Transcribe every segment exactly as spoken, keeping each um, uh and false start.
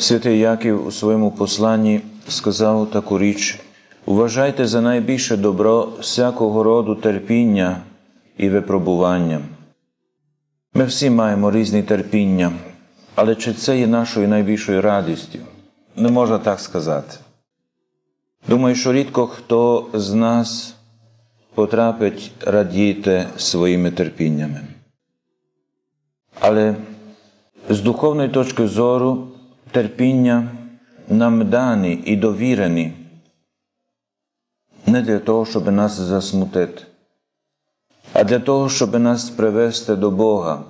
Святий Яків у своєму посланні сказав таку річ: «Вважайте за найбільше добро всякого роду терпіння і випробування». Ми всі маємо різні терпіння, але чи це є нашою найбільшою радістю? Не можна так сказати. Думаю, що рідко хто з нас потрапить радіти своїми терпіннями. Але з духовної точки зору терпіння нам дані і довірені не для того, щоб нас засмутити, а для того, щоб нас привести до Бога.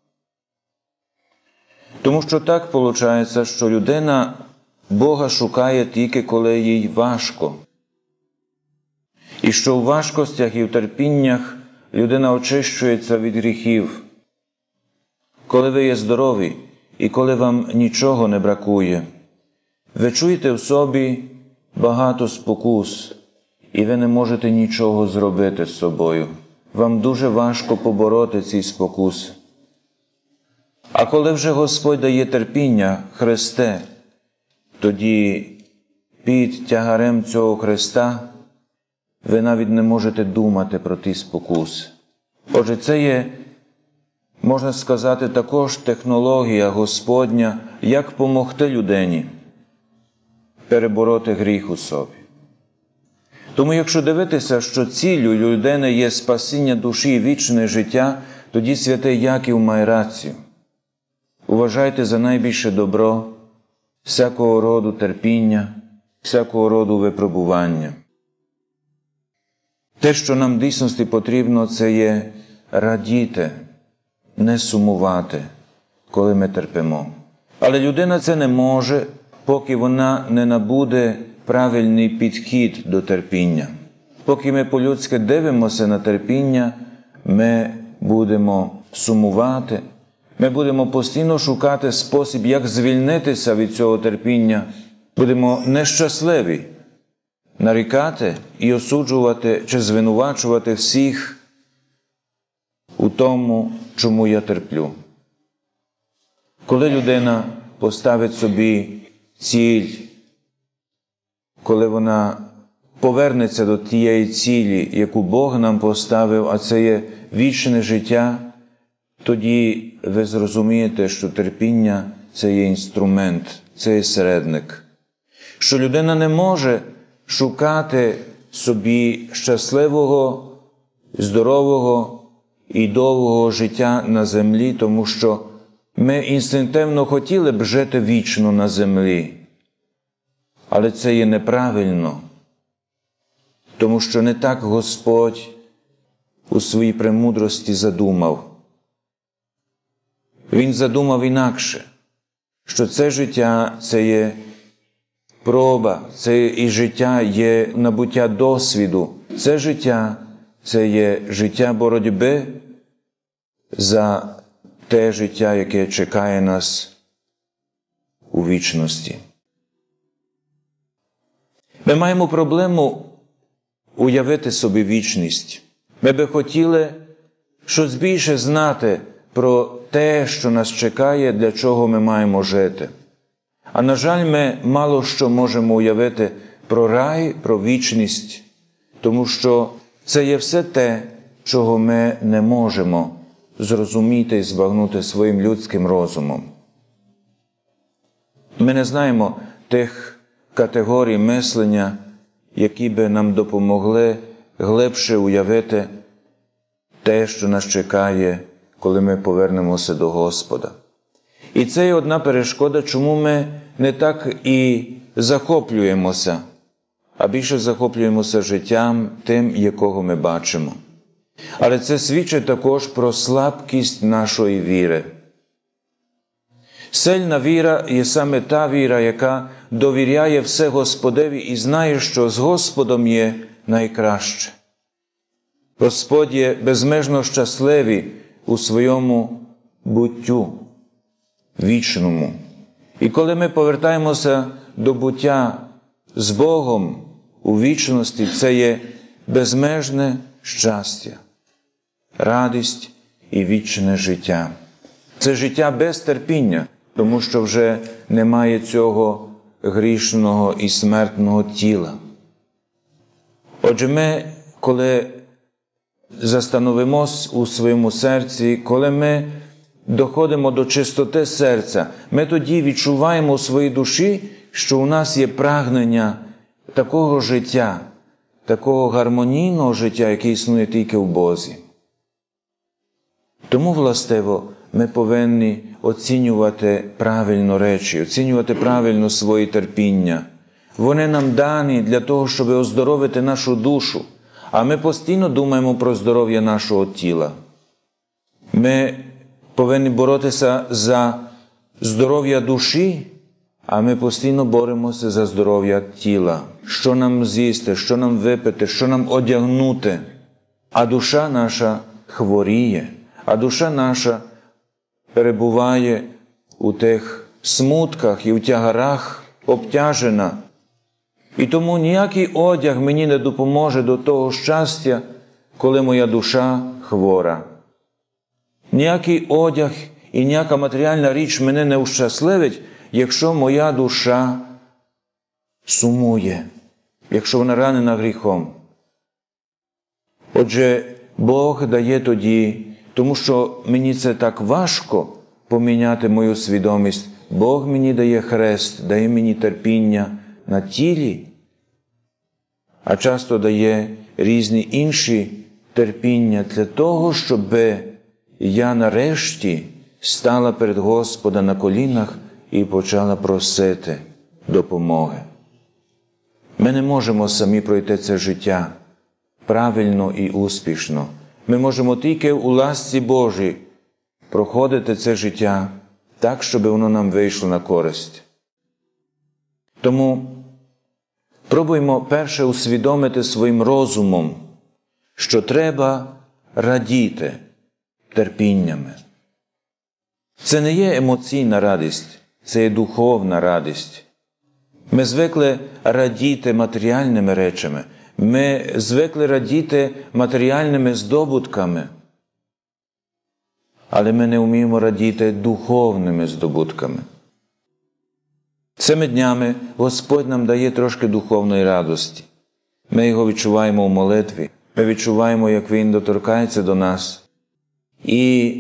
Тому що так виходить, що людина Бога шукає тільки, коли їй важко. І що у важкостях і в терпіннях людина очищується від гріхів. Коли ви є здорові і коли вам нічого не бракує, ви чуєте в собі багато спокус, і ви не можете нічого зробити з собою. Вам дуже важко побороти ці спокуси. А коли вже Господь дає терпіння, Христе, тоді під тягарем цього Христа ви навіть не можете думати про ті спокуси. Отже, це є, можна сказати, також технологія Господня, як помогти людині перебороти гріх у собі. Тому якщо дивитися, що ціллю людини є спасіння душі і вічне життя, тоді святий Яків має рацію. Вважайте за найбільше добро всякого роду терпіння, всякого роду випробування. Те, що нам в дійсності потрібно, це є радіти, не сумувати, коли ми терпимо. Але людина це не може, поки вона не набуде правильний підхід до терпіння. Поки ми по-людськи дивимося на терпіння, ми будемо сумувати, ми будемо постійно шукати спосіб, як звільнитися від цього терпіння. Будемо нещасливі, нарікати і осуджувати чи звинувачувати всіх у тому, чому я терплю. Коли людина поставить собі ціль, коли вона повернеться до тієї цілі, яку Бог нам поставив, а це є вічне життя, тоді ви зрозумієте, що терпіння – це є інструмент, це є середник. Що людина не може шукати собі щасливого, здорового і довгого життя на землі, тому що ми інстинктивно хотіли б жити вічно на землі. Але це є неправильно, тому що не так Господь у своїй премудрості задумав. Він задумав інакше, що це життя – це є проба, це і життя є набуття досвіду. Це життя – це є життя боротьби за те життя, яке чекає нас у вічності. Ми маємо проблему уявити собі вічність. Ми би хотіли щось більше знати про те, що нас чекає, для чого ми маємо жити. А, на жаль, ми мало що можемо уявити про рай, про вічність, тому що це є все те, чого ми не можемо зрозуміти і збагнути своїм людським розумом. Ми не знаємо тих категорій мислення, які би нам допомогли глибше уявити те, що нас чекає, коли ми повернемося до Господа. І це є одна перешкода, чому ми не так і захоплюємося, а більше захоплюємося життям тим, якого ми бачимо. Але це свідчить також про слабкість нашої віри. Сильна віра є саме та віра, яка довіряє все Господеві і знає, що з Господом є найкраще. Господь є безмежно щасливий у своєму буттю вічному. І коли ми повертаємося до буття з Богом у вічності, це є безмежне щастя, радість і вічне життя. Це життя без терпіння. тому що вже немає цього грішного і смертного тіла. Отже, ми, коли застановимось у своєму серці, коли ми доходимо до чистоти серця, ми тоді відчуваємо у своїй душі, що у нас є прагнення такого життя, такого гармонійного життя, яке існує тільки в Бозі. Тому, властиво, ми повинні оцінювати правильно речі, оцінювати правильно свої терпіння. Вони нам дані для того, щоб оздоровити нашу душу, а ми постійно думаємо про здоров'я нашого тіла. Ми повинні боротися за здоров'я душі, а ми постійно боремося за здоров'я тіла. Що нам з'їсти, що нам випити, що нам одягнути. А душа наша хворіє, а душа наша перебуває у тих смутках і в тягарах, обтяжена. І тому ніякий одяг мені не допоможе до того щастя, коли моя душа хвора. Ніякий одяг і ніяка матеріальна річ мене не ущасливить, якщо моя душа сумує, якщо вона ранена гріхом. Отже, Бог дає тоді, тому що мені це так важко поміняти мою свідомість, Бог мені дає хрест, дає мені терпіння на тілі, а часто дає різні інші терпіння для того, щоб я нарешті стала перед Господа на колінах і почала просити допомоги. Ми не можемо самі пройти це життя правильно і успішно. Ми можемо тільки у ласці Божій проходити це життя так, щоб воно нам вийшло на користь. Тому пробуймо перше усвідомити своїм розумом, що треба радіти терпіннями. Це не є емоційна радість, це є духовна радість. Ми звикли радіти матеріальними речами, ми звикли радіти матеріальними здобутками, але ми не вміємо радіти духовними здобутками. Цими днями Господь нам дає трошки духовної радості. Ми його відчуваємо в молитві, ми відчуваємо, як Він доторкається до нас. І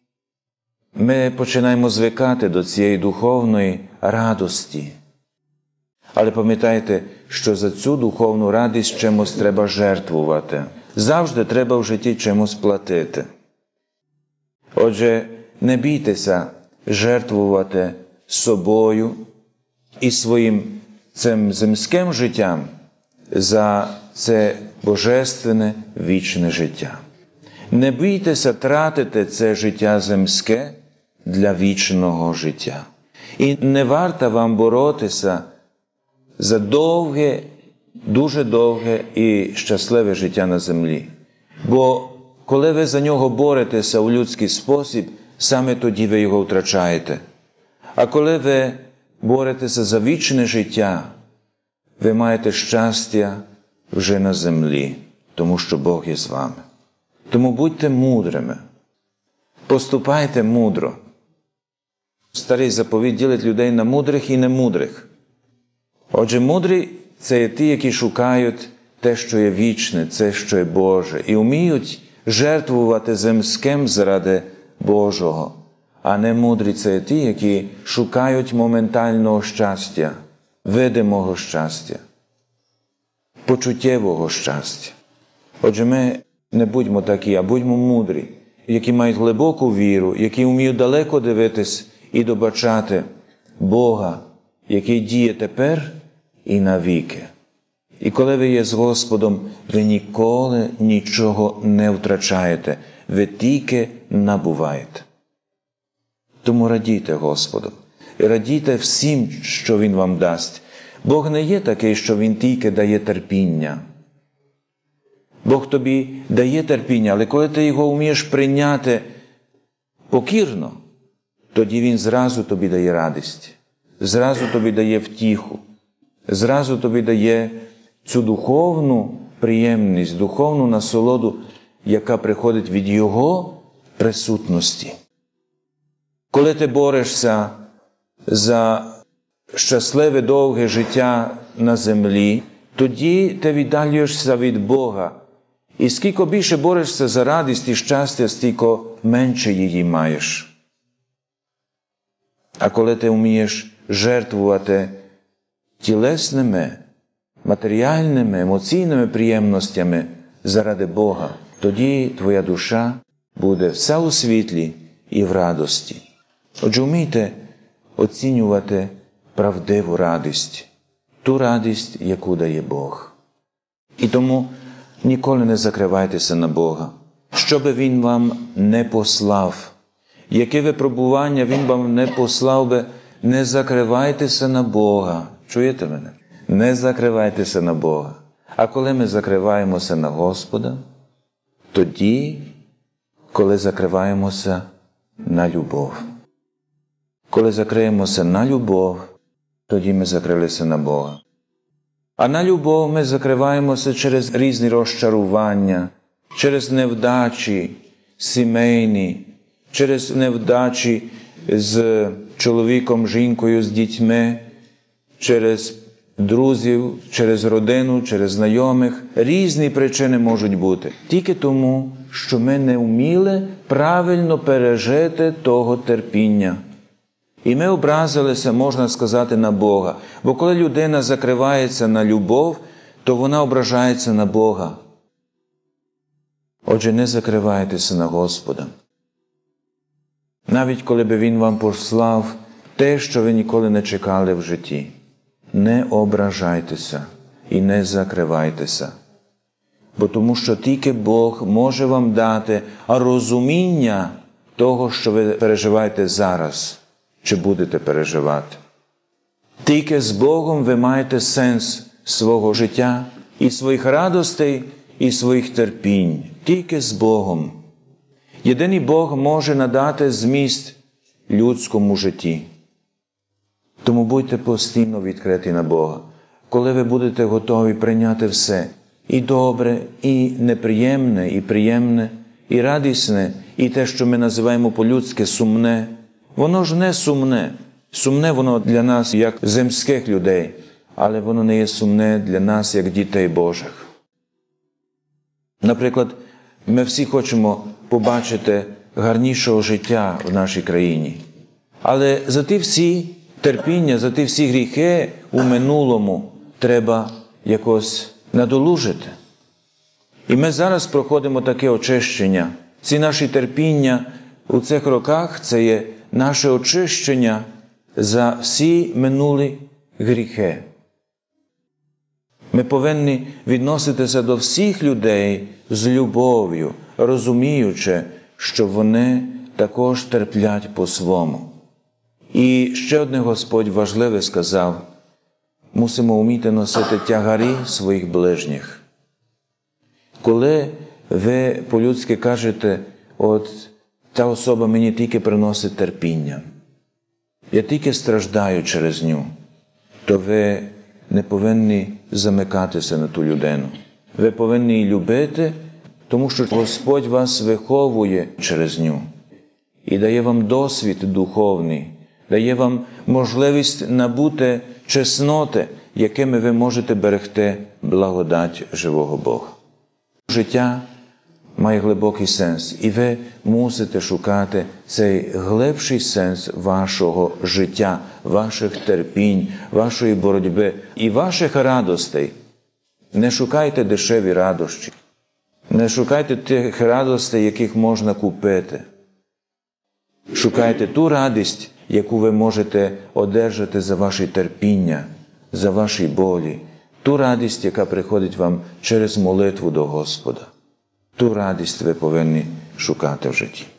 ми починаємо звикати до цієї духовної радості. Але пам'ятайте, що за цю духовну радість чимось треба жертвувати. Завжди треба в житті чимось платити. Отже, не бійтеся жертвувати собою і своїм цим земським життям за це божественне вічне життя. Не бійтеся тратити це життя земське для вічного життя. І не варто вам боротися за довге, дуже довге і щасливе життя на землі. Бо коли ви за нього боретеся у людський спосіб, саме тоді ви його втрачаєте. А коли ви боретеся за вічне життя, ви маєте щастя вже на землі, тому що Бог є з вами. Тому будьте мудрими, поступайте мудро. Старий заповіт ділить людей на мудрих і немудрих. Отже, мудрі – це є ті, які шукають те, що є вічне, те, що є Боже, і вміють жертвувати земським заради Божого. А не мудрі – це є ті, які шукають моментального щастя, видимого щастя, почуттєвого щастя. Отже, ми не будьмо такі, а будьмо мудрі, які мають глибоку віру, які вміють далеко дивитись і добачати Бога, який діє тепер і навіки. І коли ви є з Господом, ви ніколи нічого не втрачаєте, ви тільки набуваєте. Тому радійте Господу, і радійте всім, що Він вам дасть. Бог не є такий, що Він тільки дає терпіння. Бог тобі дає терпіння, але коли ти його вмієш прийняти покірно, тоді Він зразу тобі дає радість, зразу тобі дає втіху, зразу тобі дає цю духовну приємність, духовну насолоду, яка приходить від Його присутності. Коли ти борешся за щасливе довге життя на землі, тоді ти віддалюєшся від Бога. І скільки більше борешся за радість і щастя, стільки менше її маєш. А коли ти вмієш жертвувати тілесними, матеріальними, емоційними приємностями заради Бога, тоді твоя душа буде вся у світлі і в радості. Отже, вмійте оцінювати правдиву радість, ту радість, яку дає Бог. І тому ніколи не закривайтеся на Бога. Що би Він вам не послав, яке випробування Він вам не послав би, не закривайтеся на Бога. Чуєте мене? Не закривайтеся на Бога. А коли ми закриваємося на Господа, тоді, коли закриваємося на любов. Коли закриємося на любов, тоді ми закрилися на Бога. А на любов ми закриваємося через різні розчарування, через невдачі сімейні, через невдачі з чоловіком, жінкою, з дітьми, через друзів, через родину, через знайомих. Різні причини можуть бути. Тільки тому, що ми не вміли правильно пережити того терпіння. І ми образилися, можна сказати, на Бога. Бо коли людина закривається на любов, то вона ображається на Бога. Отже, не закривайтеся на Господа. Навіть коли би Він вам послав те, що ви ніколи не чекали в житті. Не ображайтеся і не закривайтеся. Бо тому що тільки Бог може вам дати розуміння того, що ви переживаєте зараз, чи будете переживати. Тільки з Богом ви маєте сенс свого життя і своїх радостей, і своїх терпінь. Тільки з Богом. Єдиний Бог може надати зміст людському житті. Тому будьте постійно відкриті на Бога. Коли ви будете готові прийняти все, і добре, і неприємне, і приємне, і радісне, і те, що ми називаємо по-людськи сумне, воно ж не сумне. Сумне воно для нас, як земських людей, але воно не є сумне для нас, як дітей Божих. Наприклад, ми всі хочемо побачити гарнішого життя в нашій країні. Але за ті всі терпіння, за ті всі гріхи у минулому треба якось надолужити. І ми зараз проходимо таке очищення. Ці наші терпіння у цих роках – це є наше очищення за всі минулі гріхи. Ми повинні відноситися до всіх людей з любов'ю, розуміючи, що вони також терплять по-свому. І ще одне Господь важливе сказав: мусимо вміти носити тягарі своїх ближніх. Коли ви по-людськи кажете, от та особа мені тільки приносить терпіння, я тільки страждаю через ню, то ви не повинні замикатися на ту людину. Ви повинні її любити, тому що Господь вас виховує через ню і дає вам досвід духовний, дає вам можливість набути чесноти, якими ви можете берегти благодать живого Бога. Життя має глибокий сенс, і ви мусите шукати цей глибший сенс вашого життя, ваших терпінь, вашої боротьби і ваших радостей. Не шукайте дешеві радощі, не шукайте тих радостей, яких можна купити. Шукайте ту радість, яку ви можете одержати за ваші терпіння, за ваші болі, ту радість, яка приходить вам через молитву до Господа. Ту радість ви повинні шукати в житті.